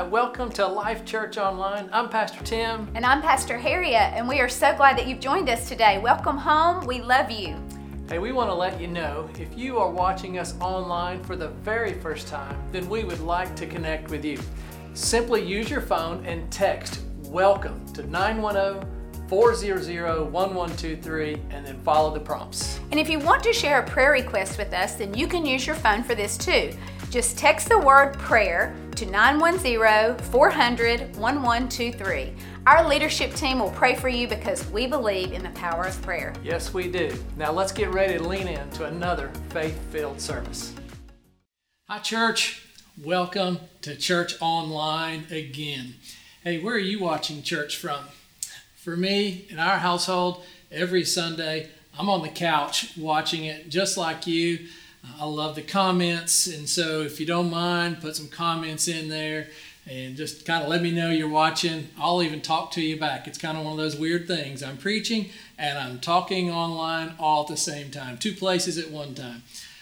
Welcome to Life Church Online. I'm Pastor Tim. And I'm Pastor Harriet, and we are so glad that you've joined us today. Welcome home. We love you. Hey, we want to let you know, if you are watching us online for the very first time, then we would like to connect with you. Simply use your phone and text WELCOME to 910-400-1123 and then follow the prompts. And if you want to share a prayer request with us, then you can use your phone for this too. Just text the word prayer to 910-400-1123. Our leadership team will pray for you because we believe in the power of prayer. Yes, we do. Now let's get ready to lean in to another faith-filled service. Hi, church. Welcome to Church Online again. Hey, where are you watching church from? For me, in our household, every Sunday, I'm on the couch watching it just like you. I love the comments, and so if you don't mind, put some comments in there and just kind of let me know you're watching. I'll even talk to you back. It's kind of one of those weird things. I'm preaching and I'm talking online all at the same time, two places at one time.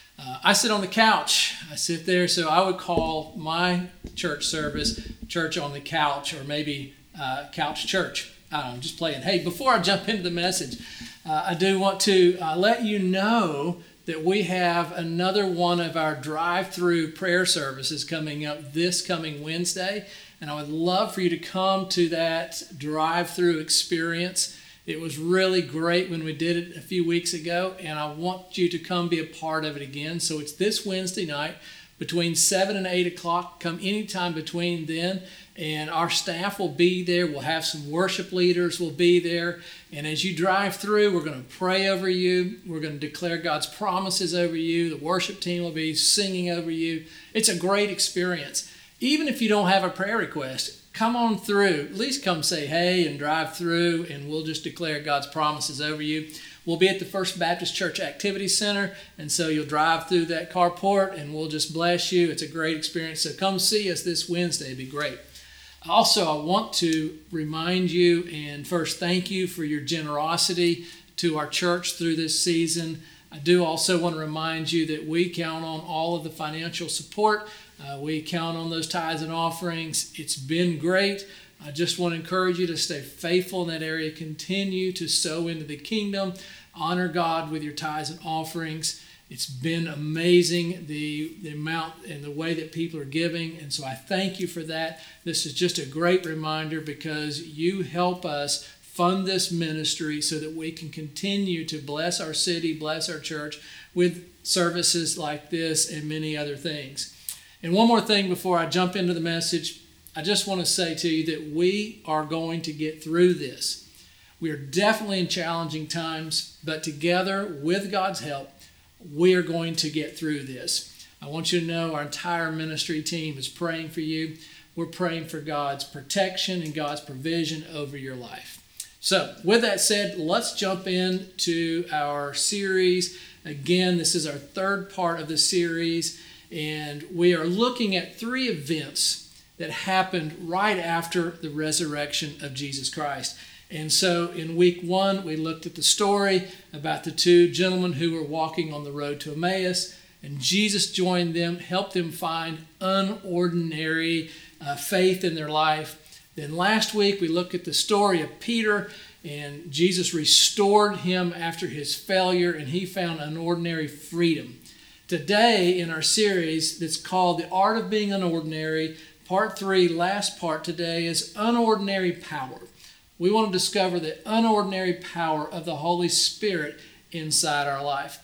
I sit on the couch. I sit there, so I would call my church service Church on the Couch, or maybe Couch Church. I'm just playing. Hey, before I jump into the message, I do want to let you know that we have another one of our drive-through prayer services coming up this coming Wednesday, and I would love for you to come to that drive-through experience. It was really great when we did it a few weeks ago, and I want you to come be a part of it again. So it's this Wednesday night between 7 and 8 o'clock. Come anytime between then, and our staff will be there. We'll have some worship leaders will be there, and as you drive through, we're going to pray over you. We're going to declare God's promises over you. The worship team will be singing over you. It's a great experience. Even if you don't have a prayer request, come on through. At least come say hey and drive through, and we'll just declare God's promises over you. We'll be at the First Baptist Church Activity Center, and so you'll drive through that carport, and we'll just bless you. It's a great experience, so come see us this Wednesday. It'd be great. Also, I want to remind you and first thank you for your generosity to our church through this season. I do also want to remind you that we count on all of the financial support. We count on those tithes and offerings. It's been great. I just want to encourage you to stay faithful in that area. Continue to sow into the kingdom. Honor God with your tithes and offerings. It's been amazing, the amount and the way that people are giving. And so I thank you for that. This is just a great reminder because you help us fund this ministry so that we can continue to bless our city, bless our church with services like this and many other things. And one more thing before I jump into the message, I just want to say to you that we are going to get through this. We are definitely in challenging times, but together with God's help, we are going to get through this. I want you to know our entire ministry team is praying for you. We're praying for God's protection and God's provision over your life. So with that said, let's jump into our series. Again, this is our third part of the series, and we are looking at three events that happened right after the resurrection of Jesus Christ. And so in week 1, we looked at the story about the two gentlemen who were walking on the road to Emmaus, and Jesus joined them, helped them find unordinary faith in their life. Then last week, we looked at the story of Peter, and Jesus restored him after his failure, and he found unordinary freedom. Today, in our series that's called The Art of Being Unordinary, Part 3, last part today, is Unordinary Power. We want to discover the unordinary power of the Holy Spirit inside our life.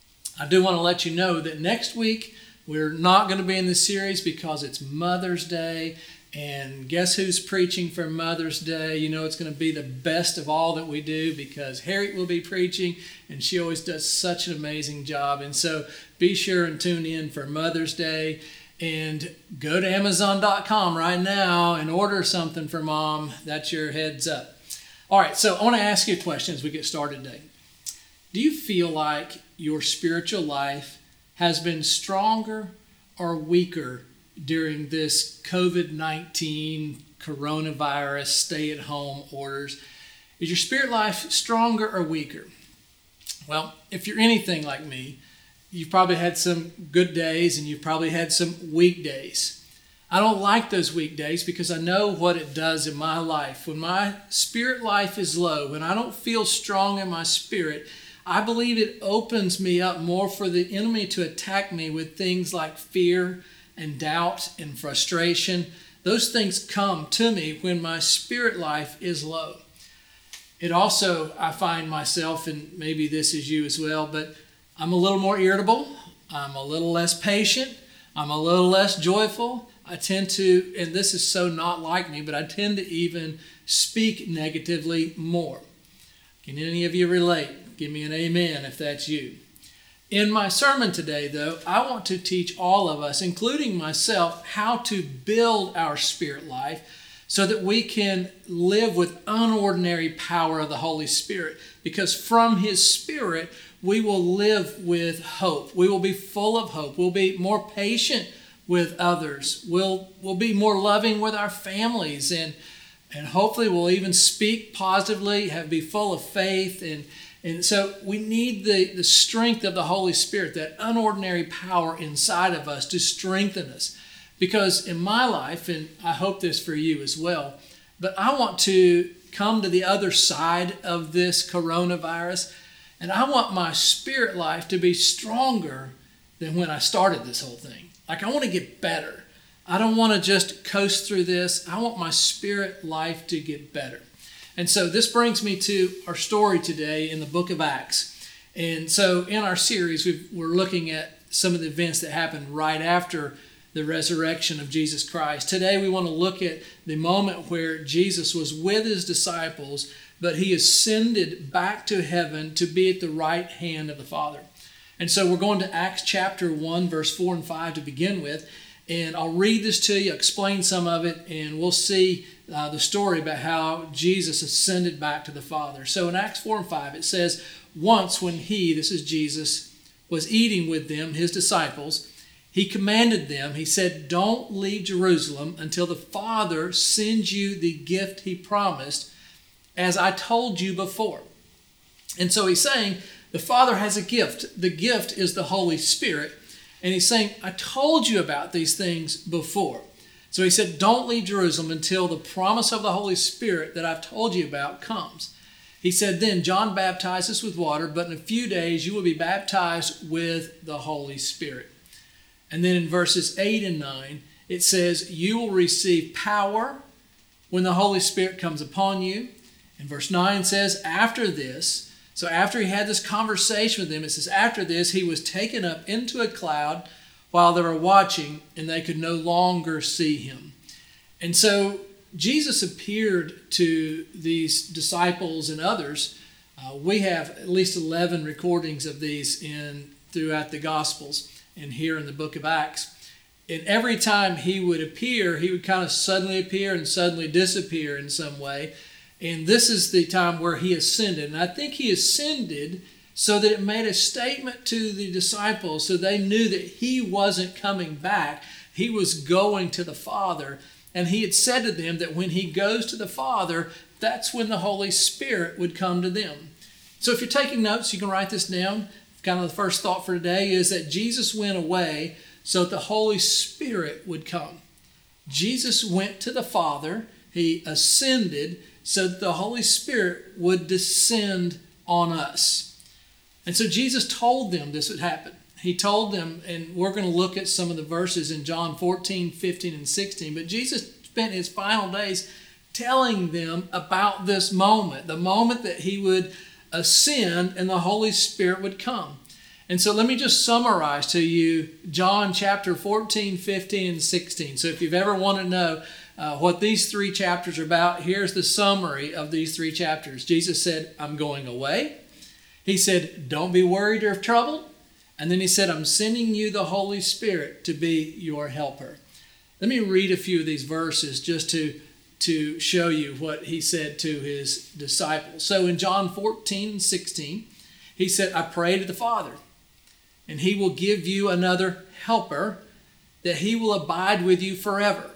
I do want to let you know that next week we're not going to be in this series because it's Mother's Day. And guess who's preaching for Mother's Day? You know it's going to be the best of all that we do because Harriet will be preaching, and she always does such an amazing job. And so be sure and tune in for Mother's Day. And go to Amazon.com right now and order something for Mom. That's your heads up. All right, so I want to ask you a question as we get started today. Do you feel like your spiritual life has been stronger or weaker during this COVID-19 coronavirus stay-at-home orders? Is your spirit life stronger or weaker? Well, if you're anything like me, you've probably had some good days and you've probably had some weak days. I don't like those weekdays because I know what it does in my life. When my spirit life is low, when I don't feel strong in my spirit, I believe it opens me up more for the enemy to attack me with things like fear and doubt and frustration. Those things come to me when my spirit life is low. It also, I find myself, and maybe this is you as well, but I'm a little more irritable. I'm a little less patient. I'm a little less joyful. I tend to, and this is so not like me, but I tend to even speak negatively more. Can any of you relate? Give me an amen if that's you. In my sermon today, though, I want to teach all of us, including myself, how to build our spirit life so that we can live with unordinary power of the Holy Spirit. Because from His Spirit, we will live with hope. We will be full of hope. We'll be more patient with others. We'll be more loving with our families, and hopefully we'll even speak positively, be full of faith. And so we need the strength of the Holy Spirit, that unordinary power inside of us to strengthen us. Because in my life, and I hope this for you as well, but I want to come to the other side of this coronavirus, and I want my spirit life to be stronger than when I started this whole thing. Like, I want to get better. I don't want to just coast through this. I want my spirit life to get better. And so this brings me to our story today in the book of Acts. And so in our series, we're looking at some of the events that happened right after the resurrection of Jesus Christ. Today we want to look at the moment where Jesus was with His disciples, but He ascended back to heaven to be at the right hand of the Father. And so we're going to Acts chapter 1, verse 4 and 5 to begin with. And I'll read this to you, explain some of it, and we'll see the story about how Jesus ascended back to the Father. So in Acts 4 and 5, it says, "Once when He," this is Jesus, "was eating with them, His disciples, He commanded them," He said, "Don't leave Jerusalem until the Father sends you the gift He promised, as I told you before." And so He's saying, the Father has a gift. The gift is the Holy Spirit. And He's saying, I told you about these things before. So He said, don't leave Jerusalem until the promise of the Holy Spirit that I've told you about comes. He said, then John baptizes with water, but in a few days you will be baptized with the Holy Spirit. And then in verses 8 and 9, it says, you will receive power when the Holy Spirit comes upon you. And verse 9 says, after this, so after He had this conversation with them, it says, after this, He was taken up into a cloud while they were watching, and they could no longer see Him. And so Jesus appeared to these disciples and others. We have at least 11 recordings of these throughout the Gospels and here in the book of Acts. And every time He would appear, He would kind of suddenly appear and suddenly disappear in some way. And this is the time where He ascended. And I think He ascended so that it made a statement to the disciples so they knew that He wasn't coming back. He was going to the Father. And He had said to them that when He goes to the Father, that's when the Holy Spirit would come to them. So if you're taking notes, you can write this down. Kind of the first thought for today is that Jesus went away so that the Holy Spirit would come. Jesus went to the Father. He ascended so that the Holy Spirit would descend on us. And so Jesus told them this would happen. He told them, and we're going to look at some of the verses in John 14, 15, and 16, but Jesus spent His final days telling them about this moment, the moment that He would ascend and the Holy Spirit would come. And so let me just summarize to you John chapter 14, 15, and 16. So if you've ever wanted to know what these three chapters are about, here's the summary of these three chapters. Jesus said, I'm going away. He said, don't be worried or troubled. And then He said, I'm sending you the Holy Spirit to be your helper. Let me read a few of these verses just to show you what He said to His disciples. So in John 14, 16, He said, I pray to the Father, and He will give you another helper, that He will abide with you forever.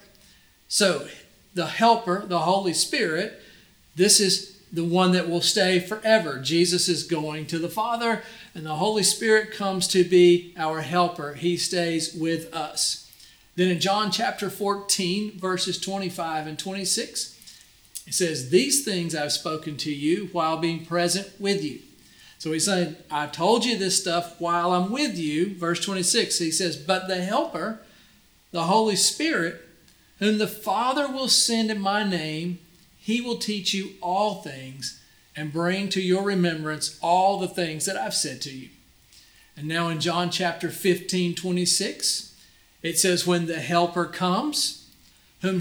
So the helper, the Holy Spirit, this is the one that will stay forever. Jesus is going to the Father, and the Holy Spirit comes to be our helper. He stays with us. Then in John chapter 14, verses 25 and 26, it says, "These things I've spoken to you while being present with you." So he's saying, I told you this stuff while I'm with you. Verse 26, he says, "But the Helper, the Holy Spirit, whom the Father will send in my name, he will teach you all things and bring to your remembrance all the things that I've said to you." And now in John chapter 15, 26, it says, "When the Helper comes, whom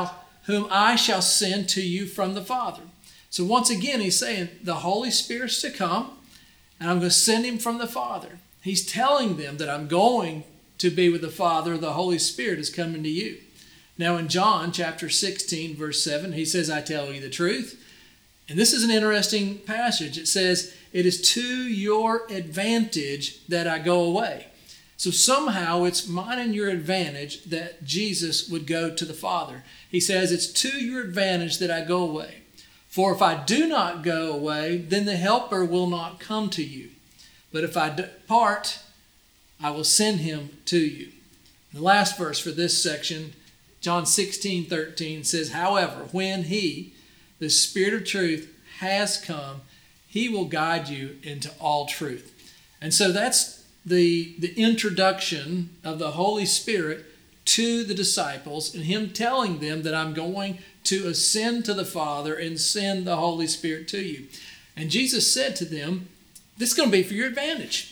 I shall send to you from the Father." So once again, he's saying the Holy Spirit's to come, and I'm going to send him from the Father. He's telling them that I'm going to be with the Father. The Holy Spirit is coming to you. Now in John chapter 16, verse 7, he says, "I tell you the truth." And this is an interesting passage. It says, "It is to your advantage that I go away." So somehow it's mine and your advantage that Jesus would go to the Father. He says, "It's to your advantage that I go away. For if I do not go away, then the Helper will not come to you. But if I depart, I will send him to you." The last verse for this section, John 16:13 says, "However, when he, the Spirit of truth, has come, he will guide you into all truth." And so that's the introduction of the Holy Spirit to the disciples, and him telling them that I'm going to ascend to the Father and send the Holy Spirit to you. And Jesus said to them, this is going to be for your advantage.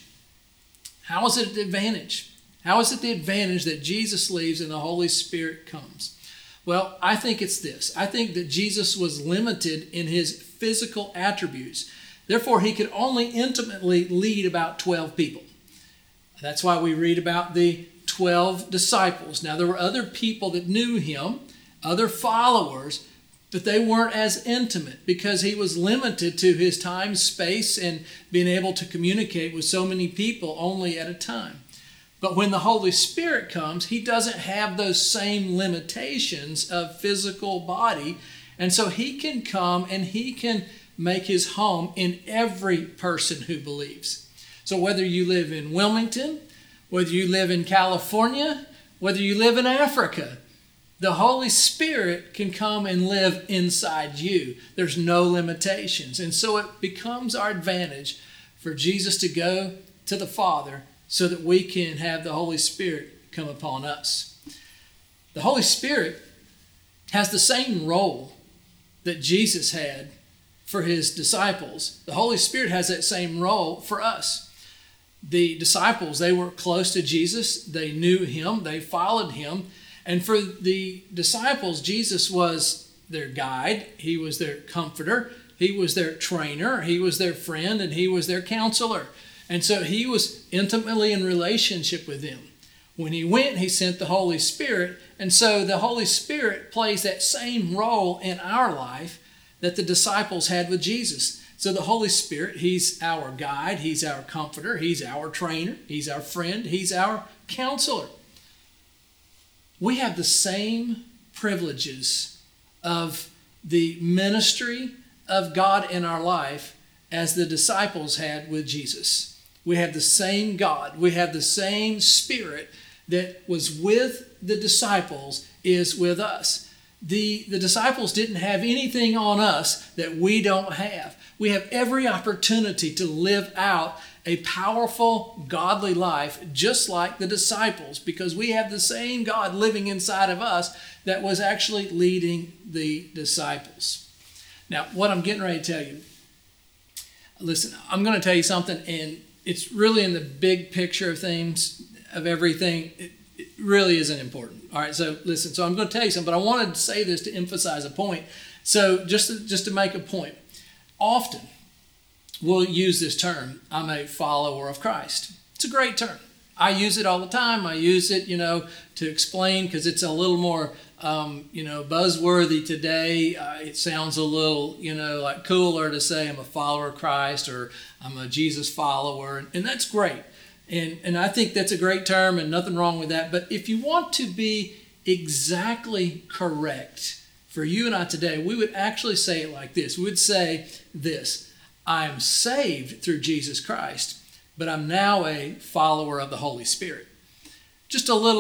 How is it the advantage? How is it the advantage that Jesus leaves and the Holy Spirit comes? Well, I think it's this. I think that Jesus was limited in his physical attributes. Therefore, he could only intimately lead about 12 people. That's why we read about the 12 disciples. Now, there were other people that knew him, other followers, but they weren't as intimate because he was limited to his time, space, and being able to communicate with so many people only at a time. But when the Holy Spirit comes, he doesn't have those same limitations of physical body. And so he can come and he can make his home in every person who believes. So whether you live in Wilmington, whether you live in California, whether you live in Africa, the Holy Spirit can come and live inside you. There's no limitations. And so it becomes our advantage for Jesus to go to the Father so that we can have the Holy Spirit come upon us. The Holy Spirit has the same role that Jesus had for his disciples. The Holy Spirit has that same role for us. The disciples, they were close to Jesus. They knew him. They followed him. And for the disciples, Jesus was their guide. He was their comforter. He was their trainer. He was their friend, and he was their counselor. And so he was intimately in relationship with them. When he went, he sent the Holy Spirit. And so the Holy Spirit plays that same role in our life that the disciples had with Jesus. So the Holy Spirit, he's our guide, he's our comforter, he's our trainer, he's our friend, he's our counselor. We have the same privileges of the ministry of God in our life as the disciples had with Jesus. We have the same God, we have the same Spirit that was with the disciples is with us. The disciples didn't have anything on us that we don't have. We have every opportunity to live out a powerful, godly life just like the disciples because we have the same God living inside of us that was actually leading the disciples. Now, what I'm getting ready to tell you, listen, I'm going to tell you something, and it's really in the big picture of things, of everything. It really isn't important. All right, so listen, so I'm going to tell you something, but I wanted to say this to emphasize a point. So just to make a point, often we'll use this term, I'm a follower of Christ. It's a great term. I use it all the time. I use it, to explain because it's a little more, buzzworthy today. It sounds a little, like cooler to say I'm a follower of Christ or I'm a Jesus follower, and that's great. And I think that's a great term and nothing wrong with that. But if you want to be exactly correct for you and I today, we would actually say it like this. We would say this: I'm saved through Jesus Christ, but I'm now a follower of the Holy Spirit. Just a little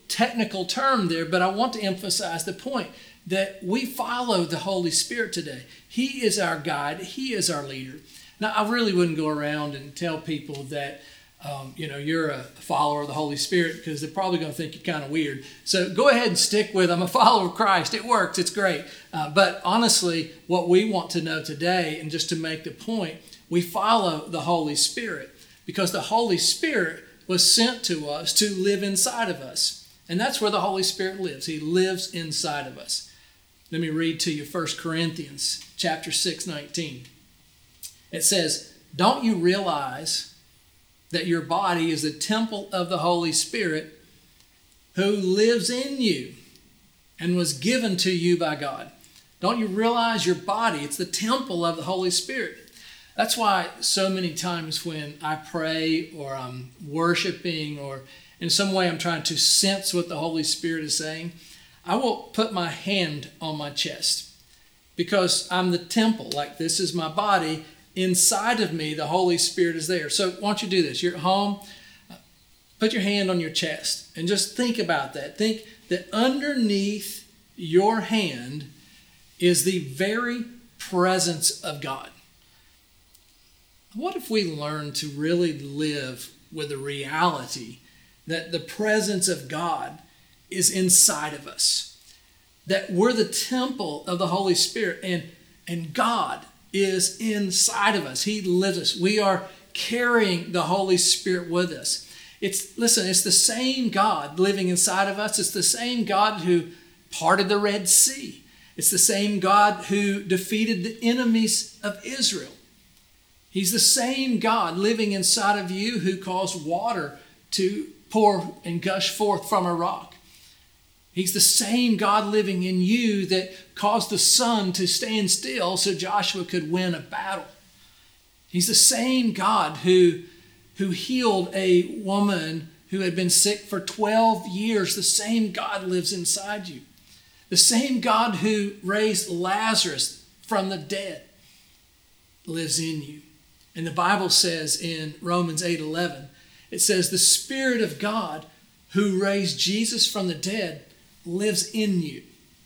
technical term there, but I want to emphasize the point that we follow the Holy Spirit today. He is our guide. He is our leader. Now, I really wouldn't go around and tell people that, you're a follower of the Holy Spirit, because they're probably going to think you're kind of weird. So go ahead and stick with, I'm a follower of Christ. It works. It's great. But honestly, what we want to know today, and just to make the point, we follow the Holy Spirit because the Holy Spirit was sent to us to live inside of us. And that's where the Holy Spirit lives. He lives inside of us. Let me read to you 1 Corinthians chapter 6:19. It says, "Don't you realize that your body is the temple of the Holy Spirit who lives in you and was given to you by God?" Don't you realize your body? It's the temple of the Holy Spirit. That's why so many times when I pray or I'm worshiping or in some way I'm trying to sense what the Holy Spirit is saying, I will put my hand on my chest because I'm the temple. Like, this is my body. Inside of me, the Holy Spirit is there. So why don't you do this? You're at home, put your hand on your chest and just think about that. Think that underneath your hand is the very presence of God. What if we learn to really live with the reality that the presence of God is inside of us? That we're the temple of the Holy Spirit, and God is inside of us. He lives us. We are carrying the Holy Spirit with us. It's the same God living inside of us. It's the same God who parted the Red Sea. It's the same God who defeated the enemies of Israel. He's the same God living inside of you who caused water to pour and gush forth from a rock. He's the same God living in you that caused the sun to stand still so Joshua could win a battle. He's the same God who healed a woman who had been sick for 12 years. The same God lives inside you. The same God who raised Lazarus from the dead lives in you. And the Bible says in Romans 8:11, it says, "The Spirit of God who raised Jesus from the dead lives in you."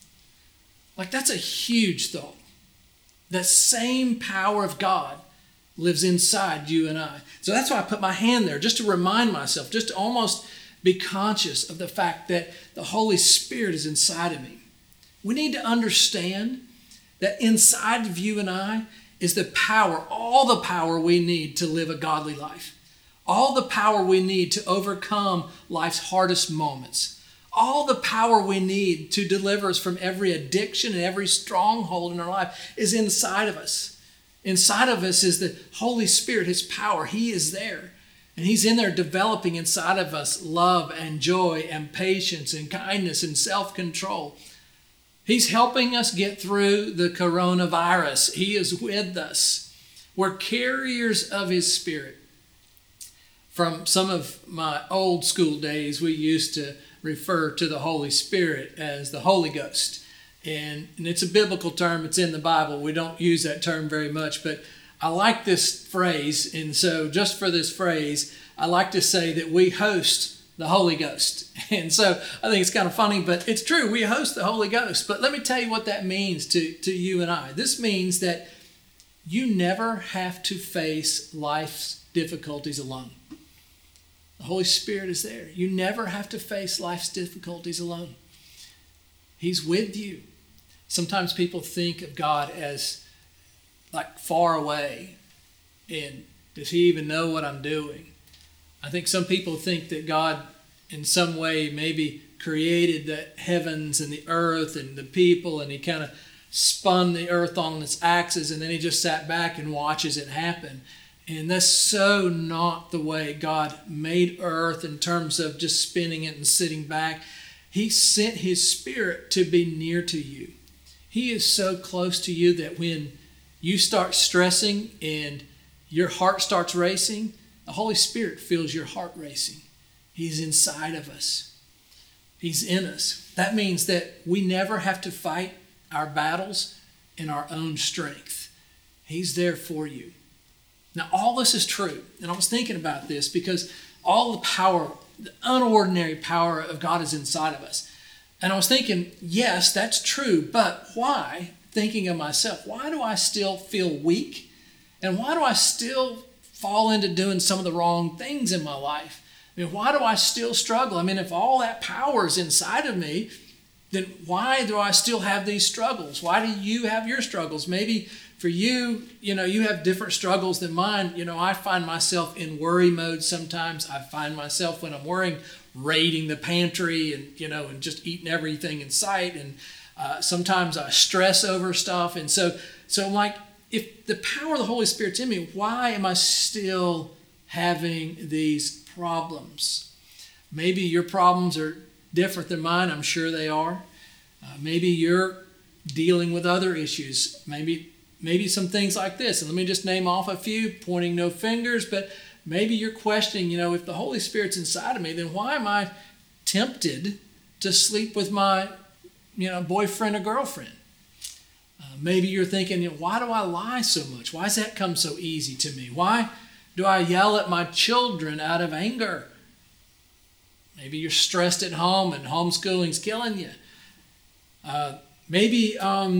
Like, that's a huge thought. That same power of God lives inside you and I. So that's why I put my hand there, just to remind myself, just to almost be conscious of the fact that the Holy Spirit is inside of me. We need to understand that inside of you and I is the power, all the power we need to live a godly life. All the power we need to overcome life's hardest moments. All the power we need to deliver us from every addiction and every stronghold in our life is inside of us. Inside of us is the Holy Spirit, His power. He is there. And He's in there developing inside of us love and joy and patience and kindness and self-control. He's helping us get through the coronavirus. He is with us. We're carriers of His Spirit. From some of my old school days, we used to refer to the Holy Spirit as the Holy Ghost. And it's a biblical term. It's in the Bible. We don't use that term very much, but I like this phrase. And so just for this phrase, I like to say that we host the Holy Ghost. And so I think it's kind of funny, but it's true. We host the Holy Ghost. But let me tell you what that means to you and I. This means that you never have to face life's difficulties alone. The Holy Spirit is there. You never have to face life's difficulties alone. He's with you. Sometimes people think of God as like far away. And does He even know what I'm doing? I think some people think that God in some way maybe created the heavens and the earth and the people, and He kind of spun the earth on its axis, and then He just sat back and watches it happen. And that's so not the way God made earth in terms of just spinning it and sitting back. He sent His Spirit to be near to you. He is so close to you that when you start stressing and your heart starts racing, the Holy Spirit feels your heart racing. He's inside of us. He's in us. That means that we never have to fight our battles in our own strength. He's there for you. Now, all this is true. And I was thinking about this because all the power the unordinary power of God is inside of us. And I was thinking, yes, that's true, but why, thinking of myself, why do I still feel weak? And why do I still fall into doing some of the wrong things in my life? I mean, why do I still struggle? I mean, if all that power is inside of me, then why do I still have these struggles? Why do you have your struggles? Maybe for you, you have different struggles than mine. I find myself in worry mode sometimes. I find myself when I'm worrying, raiding the pantry and just eating everything in sight. And sometimes I stress over stuff. And so I'm like, if the power of the Holy Spirit's in me, why am I still having these problems? Maybe your problems are different than mine. I'm sure they are. Maybe you're dealing with other issues. Maybe some things like this. And let me just name off a few, pointing no fingers, but maybe you're questioning, if the Holy Spirit's inside of me, then why am I tempted to sleep with my, boyfriend or girlfriend? Maybe you're thinking, why do I lie so much? Why does that come so easy to me? Why do I yell at my children out of anger? Maybe you're stressed at home and homeschooling's killing you. Maybe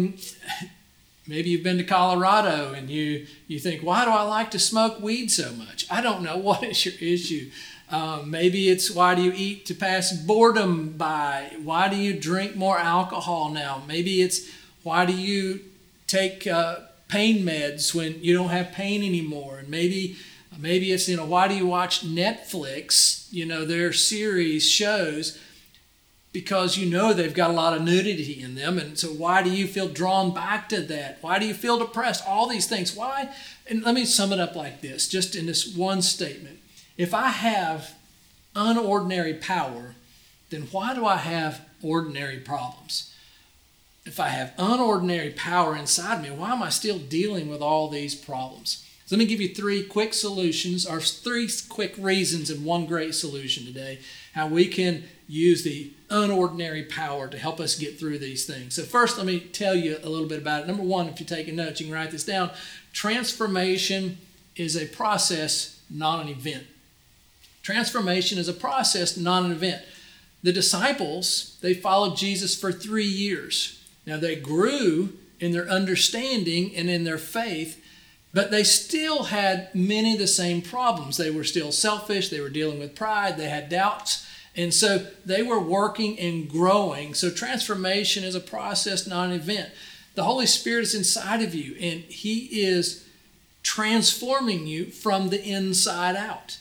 you've been to Colorado and you think, why do I like to smoke weed so much? I don't know. What is your issue? Maybe it's, why do you eat to pass boredom by? Why do you drink more alcohol now? Maybe it's, why do you take pain meds when you don't have pain anymore? And maybe it's, why do you watch Netflix, their series, shows, because they've got a lot of nudity in them. And so why do you feel drawn back to that? Why do you feel depressed? All these things. Why? And let me sum it up like this, just in this one statement. If I have unordinary power, then why do I have ordinary problems? If I have unordinary power inside me, why am I still dealing with all these problems? So let me give you 3 quick solutions, or 3 quick reasons and one great solution today, how we can use the unordinary power to help us get through these things. So first, let me tell you a little bit about it. Number 1, if you're taking notes, you can write this down. Transformation is a process, not an event. Transformation is a process, not an event. The disciples, they followed Jesus for 3 years. Now, they grew in their understanding and in their faith, but they still had many of the same problems. They were still selfish. They were dealing with pride. They had doubts. And so they were working and growing. So transformation is a process, not an event. The Holy Spirit is inside of you, and He is transforming you from the inside out.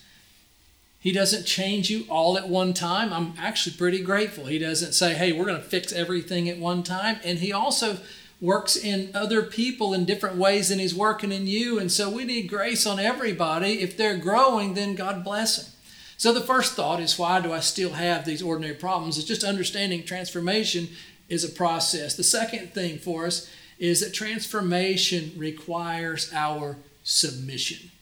He doesn't change you all at one time. I'm actually pretty grateful. He doesn't say, hey, we're going to fix everything at one time. And He also works in other people in different ways than He's working in you. And so we need grace on everybody. If they're growing, then God bless them. So the first thought is, why do I still have these ordinary problems? It's just understanding transformation is a process. The second thing for us is that transformation requires our submission.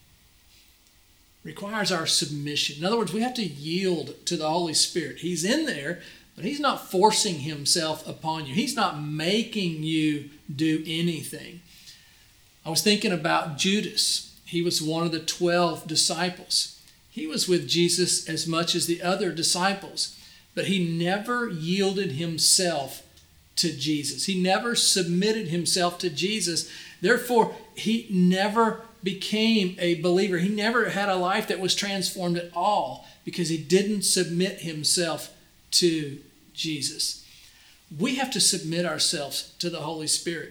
Requires our submission. In other words, we have to yield to the Holy Spirit. He's in there, but He's not forcing Himself upon you. He's not making you do anything. I was thinking about Judas. He was one of the 12 disciples. He was with Jesus as much as the other disciples, but he never yielded himself to Jesus. He never submitted himself to Jesus. Therefore, he never became a believer. He never had a life that was transformed at all because he didn't submit himself to Jesus. We have to submit ourselves to the Holy Spirit.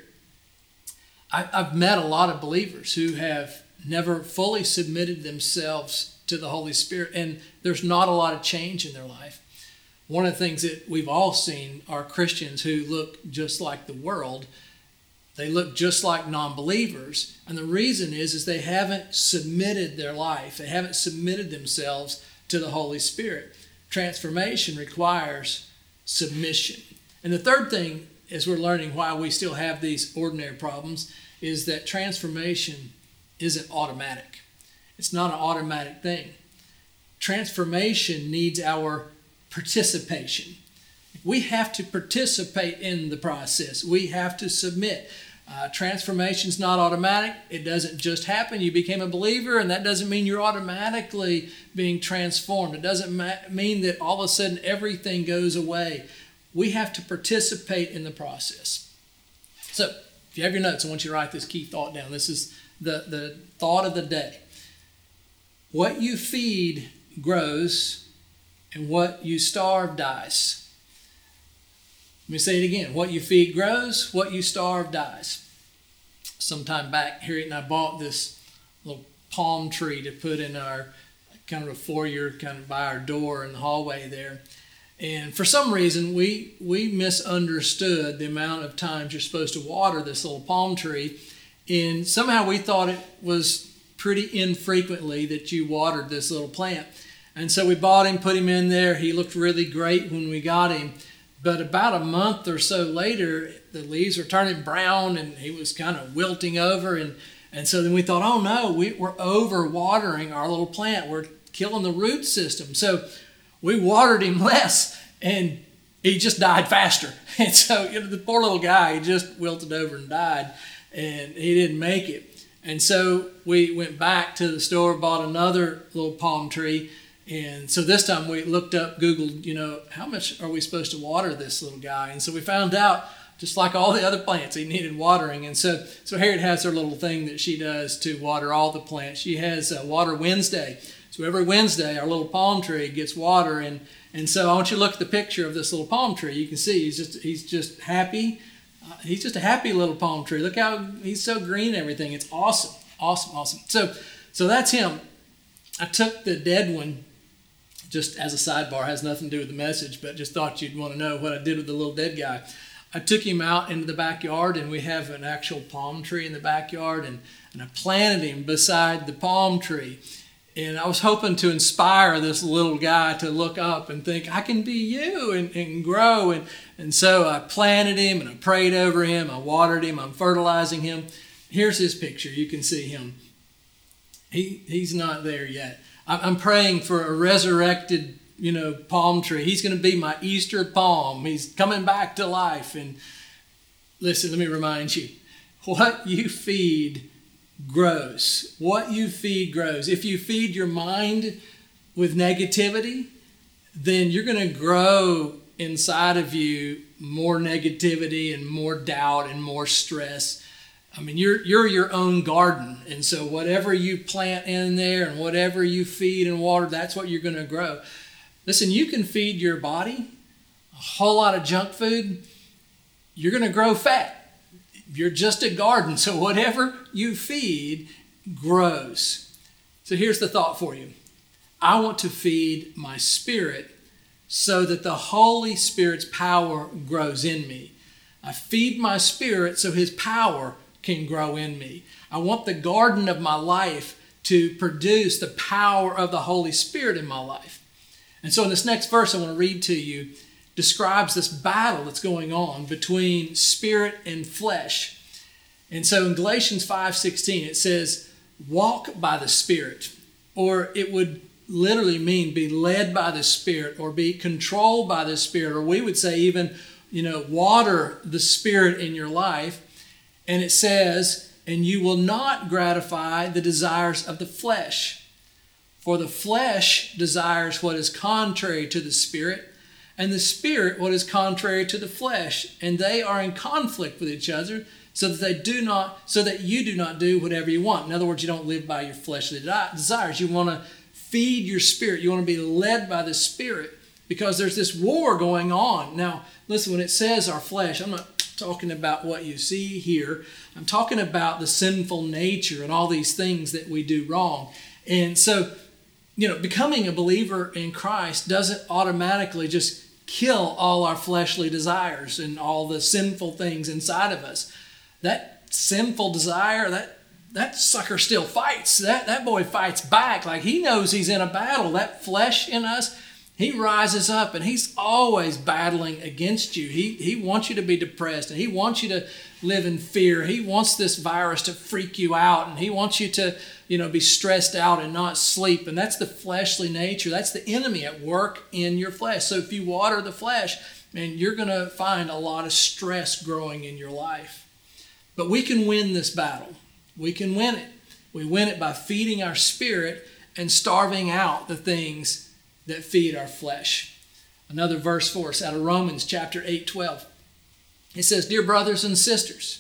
I've met a lot of believers who have never fully submitted themselves to the Holy Spirit, and there's not a lot of change in their life. One of the things that we've all seen are Christians who look just like the world. They look just like non-believers, and the reason is they haven't submitted their life. They haven't submitted themselves to the Holy Spirit. Transformation requires submission. And the third thing, as we're learning why we still have these ordinary problems, is that transformation isn't automatic. It's not an automatic thing. Transformation needs our participation. We have to participate in the process. We have to submit. Transformation's not automatic. It doesn't just happen. You became a believer, and that doesn't mean you're automatically being transformed. It doesn't mean that all of a sudden everything goes away. We have to participate in the process. So, if you have your notes, I want you to write this key thought down. This is the thought of the day. What you feed grows, and what you starve dies. Let me say it again. What you feed grows, what you starve dies. Sometime back, Harriet and I bought this little palm tree to put in our kind of a foyer, kind of by our door in the hallway there. And for some reason, we misunderstood the amount of times you're supposed to water this little palm tree. And somehow we thought it was pretty infrequently that you watered this little plant. And so we bought him, put him in there. He looked really great when we got him. But about a month or so later, the leaves were turning brown and he was kind of wilting over. And so then we thought, oh no, we're over watering our little plant. We're killing the root system. So we watered him less and he just died faster. And so the poor little guy, he just wilted over and died and he didn't make it. And so we went back to the store, bought another little palm tree. And so this time we looked up, Googled, how much are we supposed to water this little guy? And so we found out, just like all the other plants, he needed watering. And so Harriet has her little thing that she does to water all the plants. She has Water Wednesday. So every Wednesday, our little palm tree gets water. And so I want you to look at the picture of this little palm tree. You can see he's just happy. He's just a happy little palm tree. Look how he's so green and everything. It's awesome, awesome, awesome. So that's him. I took the dead one, just as a sidebar, has nothing to do with the message, but just thought you'd want to know what I did with the little dead guy. I took him out into the backyard, and we have an actual palm tree in the backyard, and I planted him beside the palm tree. And I was hoping to inspire this little guy to look up and think, I can be you, and grow. And so I planted him, and I prayed over him. I watered him. I'm fertilizing him. Here's his picture. You can see him. He's not there yet. I'm praying for a resurrected, palm tree. He's going to be my Easter palm. He's coming back to life. And listen, let me remind you, what you feed grows. What you feed grows. If you feed your mind with negativity, then you're going to grow inside of you more negativity and more doubt and more stress. I mean, you're your own garden. And so whatever you plant in there and whatever you feed and water, that's what you're going to grow. Listen, you can feed your body a whole lot of junk food. You're going to grow fat. You're just a garden. So whatever you feed grows. So here's the thought for you. I want to feed my spirit so that the Holy Spirit's power grows in me. I feed my spirit so his power can grow in me. I want the garden of my life to produce the power of the Holy Spirit in my life. And so in this next verse I want to read to you describes this battle that's going on between spirit and flesh. And so in Galatians 5:16 it says, walk by the Spirit, or it would literally mean be led by the Spirit or be controlled by the Spirit, or we would say even, water the Spirit in your life. And it says, and you will not gratify the desires of the flesh. For the flesh desires what is contrary to the Spirit, and the Spirit what is contrary to the flesh. And they are in conflict with each other, so that you do not do whatever you want. In other words, you don't live by your fleshly desires. You want to feed your spirit. You want to be led by the Spirit, because there's this war going on. Now, listen, when it says our flesh, I'm not talking about what you see here. I'm talking about the sinful nature and all these things that we do wrong. And so, becoming a believer in Christ doesn't automatically just kill all our fleshly desires and all the sinful things inside of us. That sinful desire, that sucker still fights. That boy fights back. Like he knows he's in a battle. That flesh in us, he rises up and he's always battling against you. He wants you to be depressed, and he wants you to live in fear. He wants this virus to freak you out, and he wants you to, be stressed out and not sleep. And that's the fleshly nature. That's the enemy at work in your flesh. So if you water the flesh, man, you're going to find a lot of stress growing in your life. But we can win this battle. We can win it. We win it by feeding our spirit and starving out the things that feed our flesh. Another verse for us out of Romans chapter 8:12. It says, "Dear brothers and sisters,"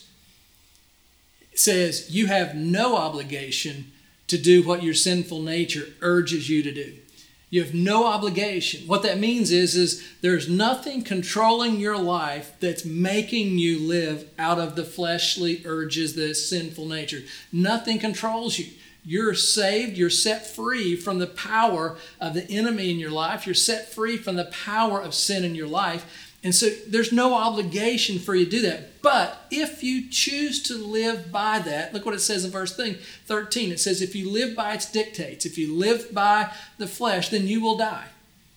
it says, "you have no obligation to do what your sinful nature urges you to do." You have no obligation. What that means is there's nothing controlling your life that's making you live out of the fleshly urges, the sinful nature. Nothing controls you. You're saved. You're set free from the power of the enemy in your life. You're set free from the power of sin in your life. And so there's no obligation for you to do that. But if you choose to live by that, look what it says in verse 13. It says, if you live by its dictates, if you live by the flesh, then you will die.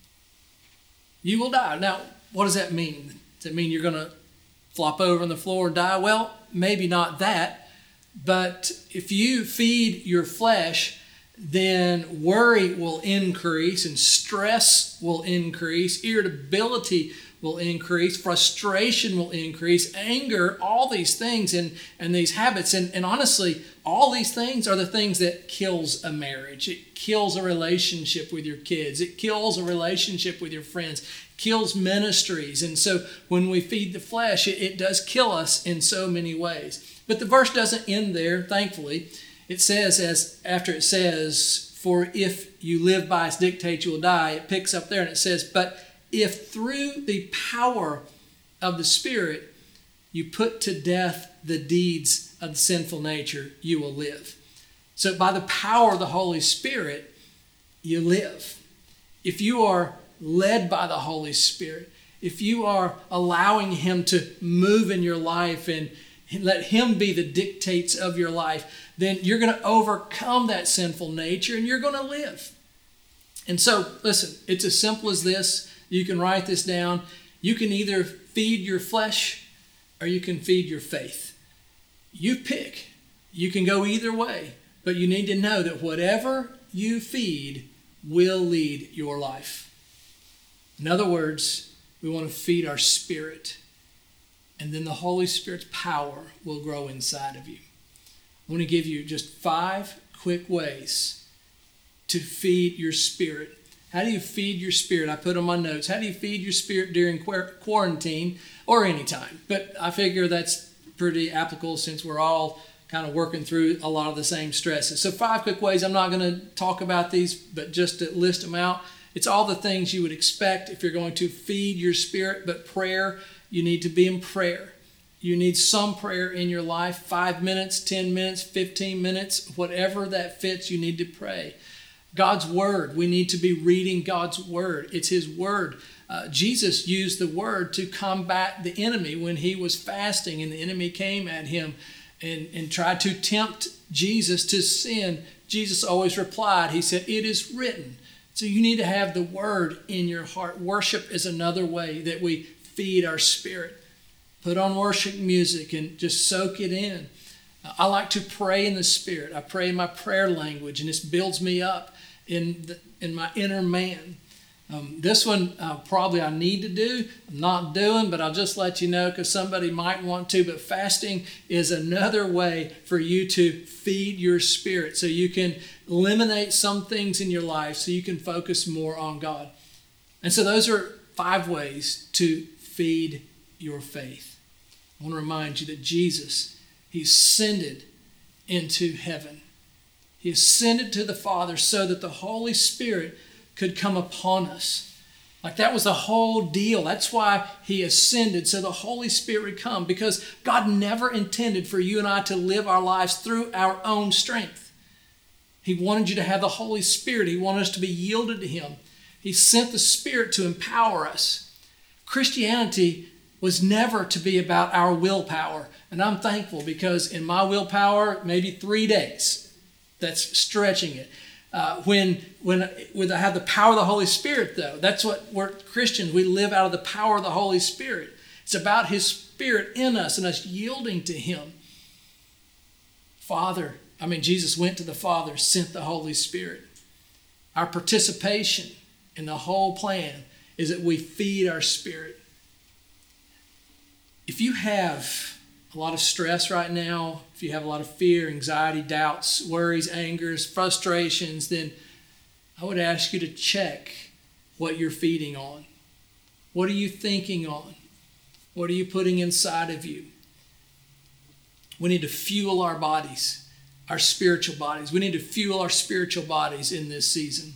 You will die. Now, what does that mean? Does that mean you're going to flop over on the floor and die? Well, maybe not that. But if you feed your flesh, then worry will increase and stress will increase, irritability will increase, frustration will increase, anger, all these things and these habits. And honestly, all these things are the things that kills a marriage. It kills a relationship with your kids. It kills a relationship with your friends. Kills ministries. And so when we feed the flesh, it does kill us in so many ways. But the verse doesn't end there, thankfully. It says, after it says, for if you live by its dictates, you will die, it picks up there and it says, but if through the power of the Spirit you put to death the deeds of the sinful nature, you will live. So by the power of the Holy Spirit, you live. If you are led by the Holy Spirit, if you are allowing Him to move in your life and let Him be the dictates of your life, then you're going to overcome that sinful nature and you're going to live. And so, listen, it's as simple as this. You can write this down. You can either feed your flesh or you can feed your faith. You pick. You can go either way. But you need to know that whatever you feed will lead your life. In other words, we want to feed our spirit. And then the Holy Spirit's power will grow inside of you. I want to give you just 5 quick ways to feed your spirit. How do you feed your spirit? I put on my notes. How do you feed your spirit during quarantine or anytime? But I figure that's pretty applicable since we're all kind of working through a lot of the same stresses. So 5 quick ways. I'm not going to talk about these, but just to list them out. It's all the things you would expect if you're going to feed your spirit. But prayer, you need to be in prayer. You need some prayer in your life. 5 minutes, 10 minutes, 15 minutes, whatever that fits, you need to pray. God's Word. We need to be reading God's Word. It's His Word. Jesus used the Word to combat the enemy when He was fasting and the enemy came at Him and tried to tempt Jesus to sin. Jesus always replied. He said, "It is written." So you need to have the Word in your heart. Worship is another way that we feed our spirit. Put on worship music and just soak it in. I like to pray in the Spirit. I pray in my prayer language, and this builds me up in my inner man. This one probably I need to do. I'm not doing, but I'll just let you know because somebody might want to. But fasting is another way for you to feed your spirit so you can eliminate some things in your life so you can focus more on God. And so those are 5 ways to feed your faith. I want to remind you that Jesus, He ascended into heaven. He ascended to the Father so that the Holy Spirit could come upon us. Like that was the whole deal. That's why He ascended, so the Holy Spirit would come, because God never intended for you and I to live our lives through our own strength. He wanted you to have the Holy Spirit. He wanted us to be yielded to Him. He sent the Spirit to empower us. Christianity was never to be about our willpower. And I'm thankful because in my willpower, maybe 3 days. That's stretching it. When I have the power of the Holy Spirit, though, that's what we're Christians. We live out of the power of the Holy Spirit. It's about His Spirit in us and us yielding to Him. Jesus went to the Father, sent the Holy Spirit. Our participation in the whole plan is that we feed our spirit. If you have a lot of stress right now, if you have a lot of fear, anxiety, doubts, worries, angers, frustrations, then I would ask you to check what you're feeding on. What are you thinking on? What are you putting inside of you? We need to fuel our bodies, our spiritual bodies. We need to fuel our spiritual bodies in this season.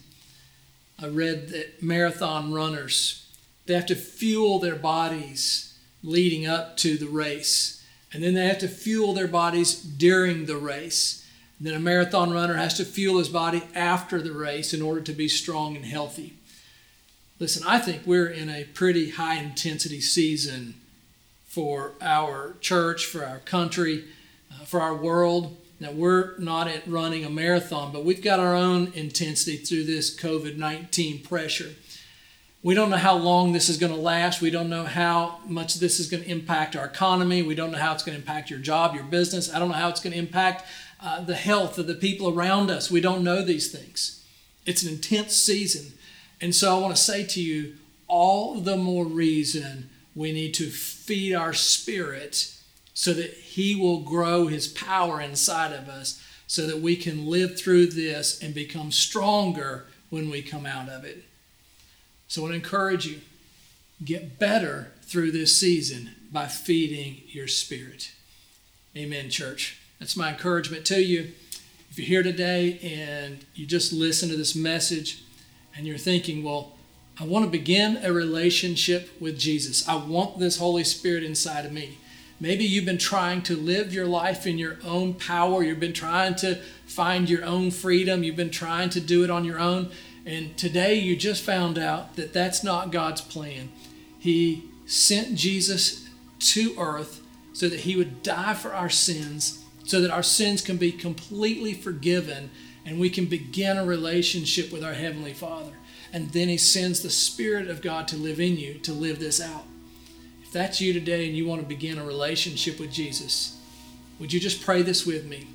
I read that marathon runners, they have to fuel their bodies leading up to the race. And then they have to fuel their bodies during the race. And then a marathon runner has to fuel his body after the race in order to be strong and healthy. Listen, I think we're in a pretty high intensity season for our church, for our country, for our world. Now, we're not at running a marathon, but we've got our own intensity through this COVID-19 pressure. We don't know how long this is going to last. We don't know how much this is going to impact our economy. We don't know how it's going to impact your job, your business. I don't know how it's going to impact the health of the people around us. We don't know these things. It's an intense season. And so I want to say to you, all the more reason we need to feed our spirit so that He will grow His power inside of us so that we can live through this and become stronger when we come out of it. So I want to encourage you, get better through this season by feeding your spirit. Amen, church. That's my encouragement to you. If you're here today and you just listen to this message and you're thinking, well, I want to begin a relationship with Jesus. I want this Holy Spirit inside of me. Maybe you've been trying to live your life in your own power. You've been trying to find your own freedom. You've been trying to do it on your own. And today you just found out that that's not God's plan. He sent Jesus to earth so that He would die for our sins, so that our sins can be completely forgiven and we can begin a relationship with our Heavenly Father. And then He sends the Spirit of God to live in you to live this out. If that's you today and you want to begin a relationship with Jesus, would you just pray this with me?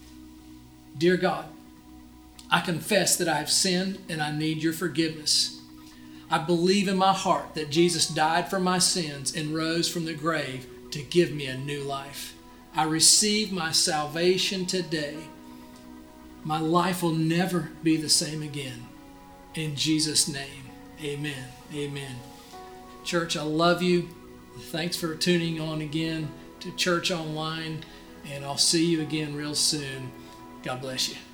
Dear God, I confess that I have sinned and I need your forgiveness. I believe in my heart that Jesus died for my sins and rose from the grave to give me a new life. I receive my salvation today. My life will never be the same again. In Jesus' name, amen. Amen. Church, I love you. Thanks for tuning on again to Church Online, and I'll see you again real soon. God bless you.